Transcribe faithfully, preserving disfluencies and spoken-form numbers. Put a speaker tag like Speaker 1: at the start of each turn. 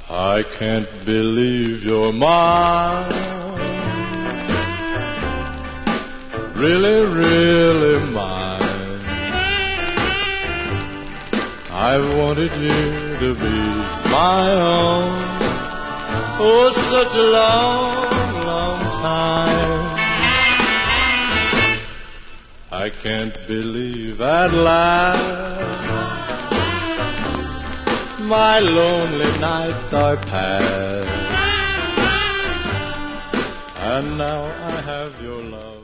Speaker 1: I can't believe you're mine. Really, really mine. I've wanted you to be my own. Oh, such a long, long time. I can't believe at last my lonely nights are past, and now I have your love.